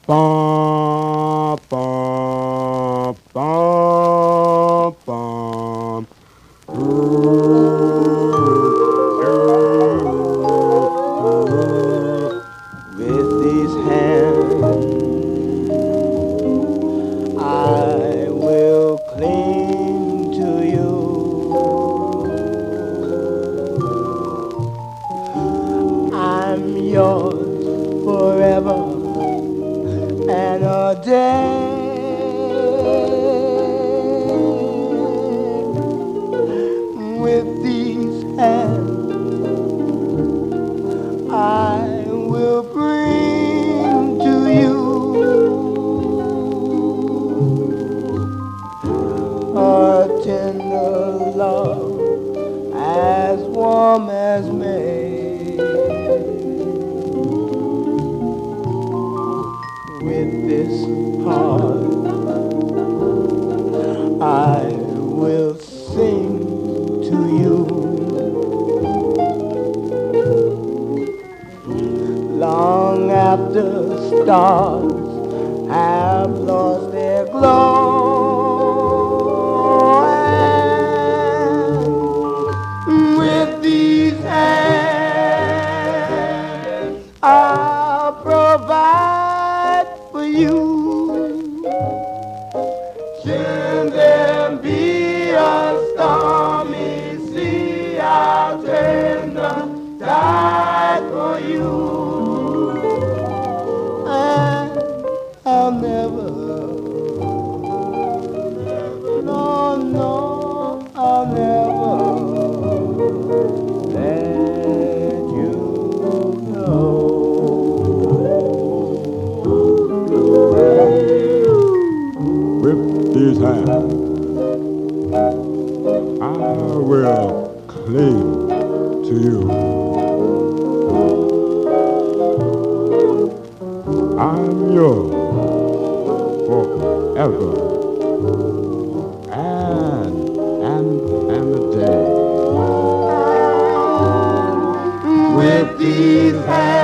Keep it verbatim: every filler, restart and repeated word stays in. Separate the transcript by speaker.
Speaker 1: Bum, bum, bum, bum. With these hands, I will cling to you. I'm yours forever and a day. With these hands, I will bring to you a tender love as warm as May. With this heart, I will sing to you. Long after stars have lost their glow, and with these hands I'll provide for you. Should there be a stormy sea, I'll turn the tide for you. And I'll never, no, no, I'll never let you go.
Speaker 2: With these hands, I will cling to you. I'm yours forever and and and a day.
Speaker 1: With these hands,